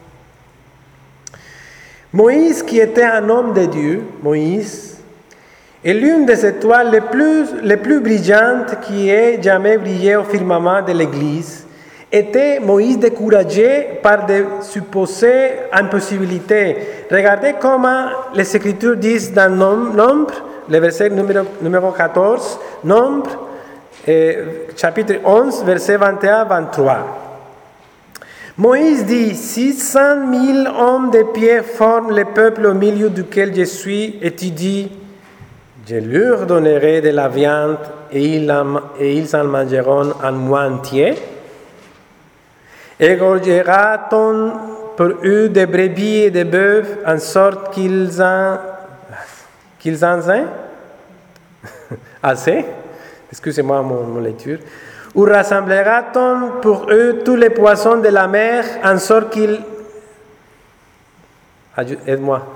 Moïse, qui était un homme de Dieu, Moïse, est l'une des étoiles les plus, les plus brillantes qui ait jamais brillé au firmament de l'Église. Était Moïse découragé par des supposées impossibilités. Regardez comment les Écritures disent dans Nombre, le verset numéro, numéro quatorze, Nombre, eh, chapitre onze, verset vingt et un à vingt-trois. Moïse dit, « six cent mille hommes de pied forment le peuple au milieu duquel je suis, et tu dis, je leur donnerai de la viande, et ils en, et ils en mangeront un mois entier. Égorgera-t-on pour eux des brebis et des bœufs, en sorte qu'ils en, qu'ils en aient assez? Excusez-moi mon, mon lecture. Ou rassemblera-t-on pour eux tous les poissons de la mer, en sorte qu'ils... Aide-moi.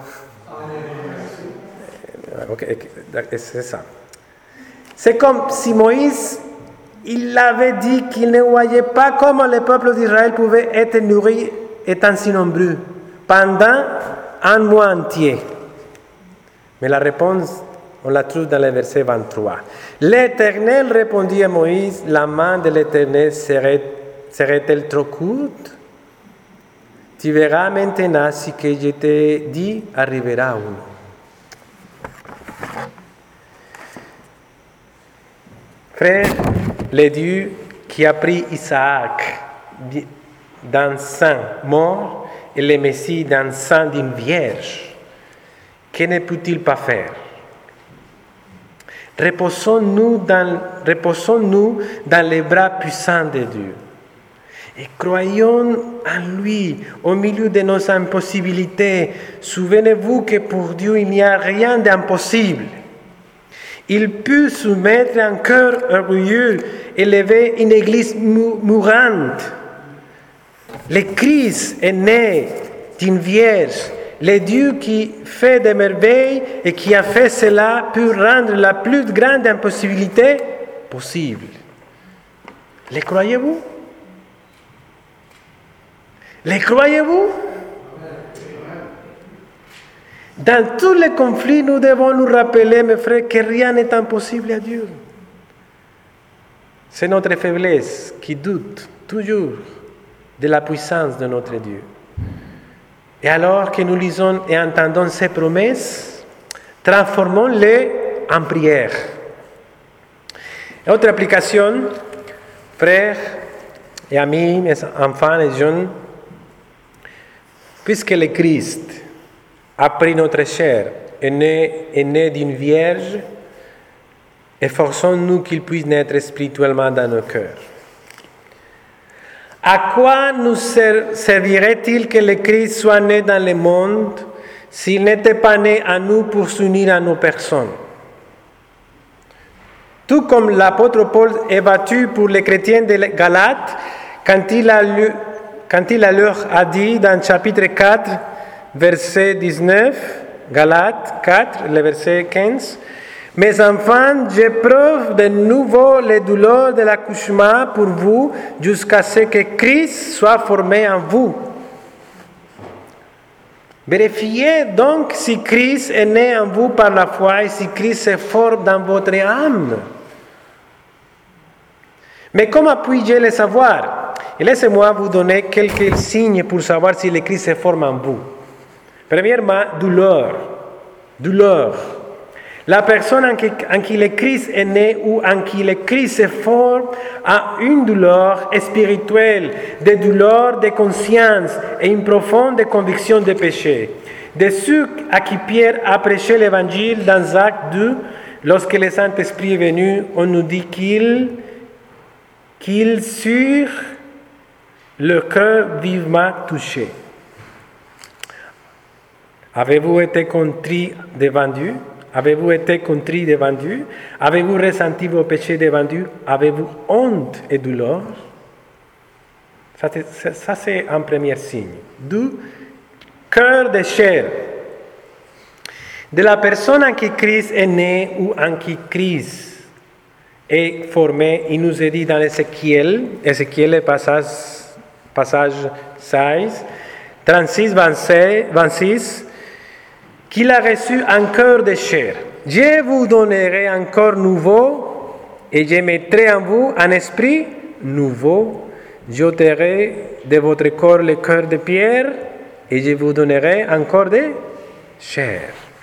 Ok, c'est ça. C'est comme si Moïse, il avait dit qu'il ne voyait pas comment le peuple d'Israël pouvait être nourri étant si nombreux pendant un mois entier. Mais la réponse, on la trouve dans le verset vingt-trois. L'Éternel répondit à Moïse, la main de l'Éternel serait, serait-elle trop courte? Tu verras maintenant ce que je t'ai dit arrivera ou non. Frère, le Dieu qui a pris Isaac d'un sang mort et le Messie d'un sang d'une vierge, que ne peut-il pas faire? Reposons-nous dans, reposons-nous dans les bras puissants de Dieu. Et croyons en lui au milieu de nos impossibilités. Souvenez-vous que pour Dieu, il n'y a rien d'impossible. Il peut soumettre un cœur orgueilleux, élever une église mourante. Le Christ est né d'une vierge. Le Dieu qui fait des merveilles et qui a fait cela peut rendre la plus grande impossibilité possible. Le croyez-vous? Le croyez-vous? Dans tous les conflits, nous devons nous rappeler, mes frères, que rien n'est impossible à Dieu. C'est notre faiblesse qui doute toujours de la puissance de notre Dieu. Et alors que nous lisons et entendons ces promesses, transformons-les en prière. Autre application, frères et amis, mes enfants et jeunes, puisque le Christ a pris notre chair, est né, est né d'une vierge, efforçons-nous qu'il puisse naître spirituellement dans nos cœurs. À quoi nous servirait-il que le Christ soit né dans le monde s'il n'était pas né à nous pour s'unir à nos personnes? Tout comme l'apôtre Paul est battu pour les chrétiens de Galates, quand il, a lu, quand il leur a dit dans chapitre quatre, verset dix-neuf, Galates quatre, le verset quinze, « Mes enfants, j'éprouve de nouveau les douleurs de l'accouchement pour vous jusqu'à ce que Christ soit formé en vous. » Vérifiez donc si Christ est né en vous par la foi et si Christ se forme dans votre âme. Mais comment puis-je le savoir? Et laissez-moi vous donner quelques signes pour savoir si le Christ se forme en vous. Premièrement, douleur. Douleur. La personne en qui, en qui le Christ est né ou en qui le Christ se forme a une douleur spirituelle, des douleurs de conscience et une profonde conviction de péché. De ceux à qui Pierre a prêché l'évangile dans Actes deux, lorsque le Saint-Esprit est venu, on nous dit qu'il, qu'il sur le cœur vivement touché. Avez-vous été contrit devant Dieu? Avez-vous été contrit devant Dieu? Avez-vous ressenti vos péchés devant Dieu? Avez-vous honte et douleur? Ça, c'est, ça, c'est un premier signe. D'où cœur de chair. De la personne en qui Christ est né ou en qui Christ est formé, il nous est dit dans Ézéchiel, Ézéchiel, passage, passage seize, trente-six, vingt-six, qu'il a reçu un cœur de chair. Je vous donnerai un corps nouveau et je mettrai en vous un esprit nouveau. J'ôterai de votre corps le cœur de pierre et je vous donnerai un corps de chair.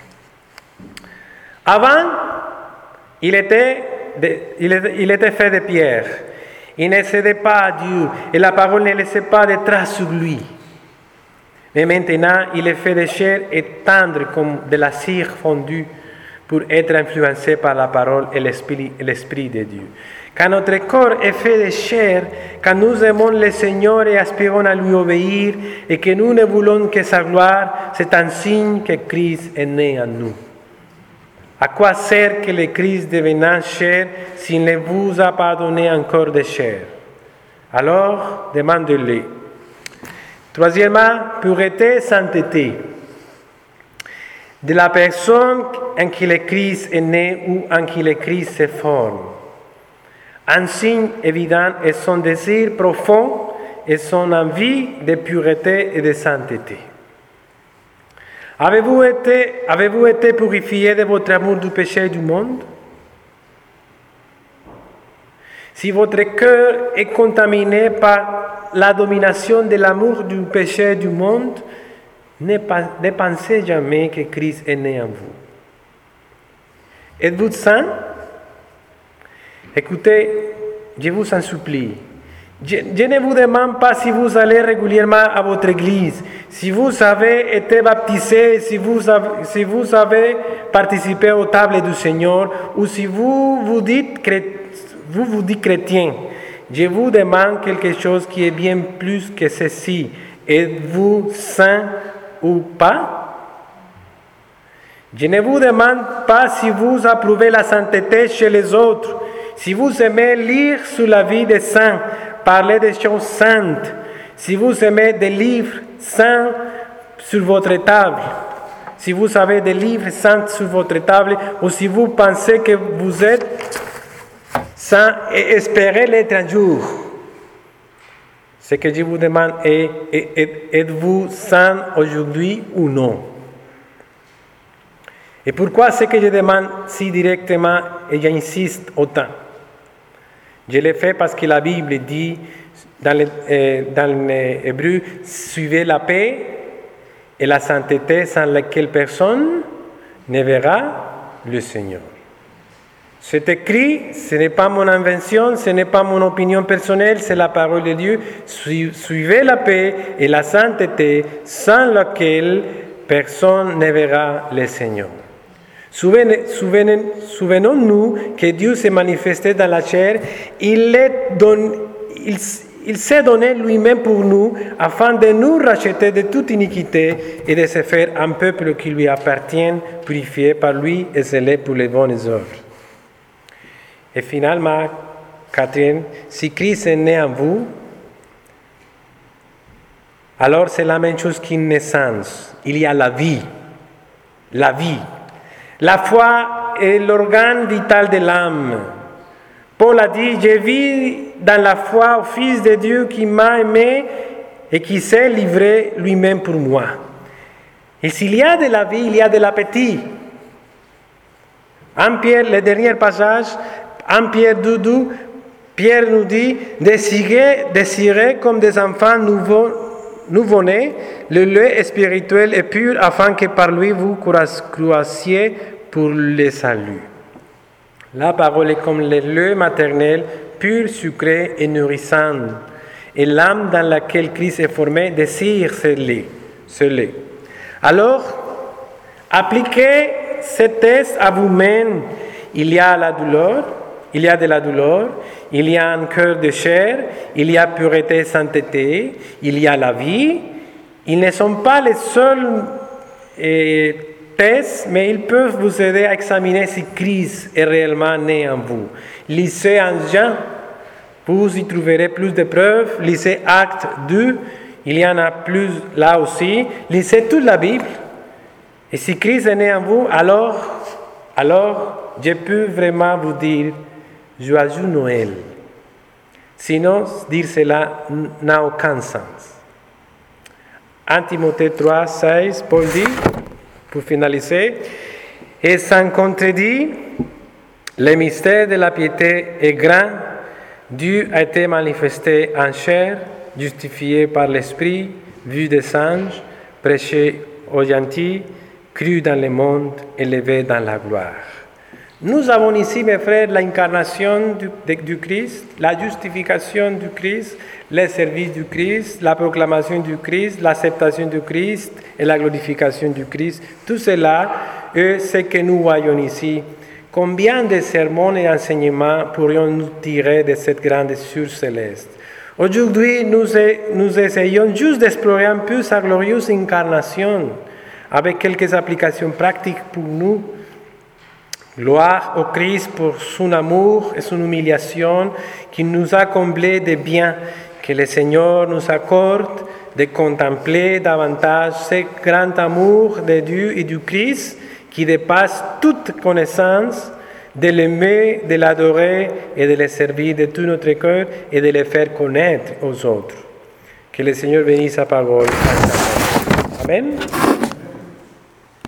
Avant, il était, de, il, était, il était fait de pierre. Il ne cédait pas à Dieu et la parole ne laissait pas de traces sur lui. Mais maintenant, il est fait de chair et tendre comme de la cire fondue pour être influencé par la parole et l'esprit, l'esprit de Dieu. Quand notre corps est fait de chair, quand nous aimons le Seigneur et aspirons à lui obéir et que nous ne voulons que sa gloire, c'est un signe que Christ est né en nous. À quoi sert que le Christ devenant chair s'il ne vous a pas donné un corps de chair? Alors, demandez-le. Troisièmement, pureté, sainteté. De la personne en qui le Christ est né ou en qui le Christ se forme. Un signe évident est son désir profond et son envie de pureté et de sainteté. Avez-vous été, avez-vous été purifié de votre amour du péché et du monde? Si votre cœur est contaminé par la domination de l'amour du péché et du monde, ne, ne pensez jamais que Christ est né en vous. Êtes-vous saint? Écoutez, je vous en supplie, Je, je ne vous demande pas si vous allez régulièrement à votre église, si vous avez été baptisé, si vous avez, si vous avez participé aux tables du Seigneur, ou si vous vous dites, vous vous dites chrétien. Je vous demande quelque chose qui est bien plus que ceci. Êtes-vous saint ou pas? Je ne vous demande pas si vous approuvez la sainteté chez les autres, si vous aimez lire sur la vie des saints, parler des choses saintes, si vous aimez des livres saints sur votre table, si vous avez des livres saints sur votre table, ou si vous pensez que vous êtes saint et espérez l'être un jour. Ce que je vous demande est, êtes-vous saint aujourd'hui ou non? Et pourquoi ce que je demande si directement et j'insiste autant? Je le fais parce que la Bible dit dans l'hébreu, suivez la paix et la sainteté sans laquelle personne ne verra le Seigneur. C'est écrit, ce n'est pas mon invention, ce n'est pas mon opinion personnelle, c'est la parole de Dieu. Suivez la paix et la sainteté sans laquelle personne ne verra le Seigneur. Souvenons-nous que Dieu s'est manifesté dans la chair, il, donne, il, il s'est donné lui-même pour nous afin de nous racheter de toute iniquité et de se faire un peuple qui lui appartient, purifié par lui et scellé pour les bonnes œuvres. Et finalement, Catherine, si Christ est né en vous, alors c'est la même chose qu'une naissance. Il y a la vie, la vie. La foi est l'organe vital de l'âme. Paul a dit, je vis dans la foi au Fils de Dieu qui m'a aimé et qui s'est livré lui-même pour moi. Et s'il y a de la vie, il y a de l'appétit. En Pierre, le dernier passage, en Pierre douze, Pierre nous dit, désirez, désirez comme des enfants nouveaux, nouveau-nés, le lait spirituel et pur, afin que par lui vous croissiez pour le salut. La parole est comme le lait maternel, pur, sucré et nourrissant. Et l'âme dans laquelle Christ est formé désire ce lait. Ce lait. Alors, appliquez ce test à vous-même. Il y a la douleur, il y a de la douleur, il y a un cœur de chair, il y a pureté et sainteté, il y a la vie. Ils ne sont pas les seuls euh, tests, mais ils peuvent vous aider à examiner si Christ est réellement né en vous. Lisez en Jean, vous y trouverez plus de preuves. Lisez Actes deux, il y en a plus là aussi. Lisez toute la Bible. Et si Christ est né en vous, alors, alors je peux vraiment vous dire Joyeux Noël. Sinon, dire cela n'a aucun sens. un Timothée trois, seize, Paul dit, pour finaliser, et sans contredit, le mystère de la piété est grand. Dieu a été manifesté en chair, justifié par l'Esprit, vu des anges, prêché aux gentils, cru dans le monde, élevé dans la gloire. Nous avons ici, mes frères, l'incarnation du, du Christ, la justification du Christ, le service du Christ, la proclamation du Christ, l'acceptation du Christ et la glorification du Christ. Tout cela est ce que nous voyons ici. Combien de sermons et enseignements pourrions-nous tirer de cette grande source céleste? Aujourd'hui, nous, nous essayons juste d'explorer un peu sa glorieuse incarnation avec quelques applications pratiques pour nous. Gloire au Christ pour son amour et son humiliation qui nous a comblés de biens. Que le Seigneur nous accorde de contempler davantage ce grand amour de Dieu et du Christ qui dépasse toute connaissance, de l'aimer, de l'adorer et de le servir de tout notre cœur et de le faire connaître aux autres. Que le Seigneur bénisse sa parole. Amen.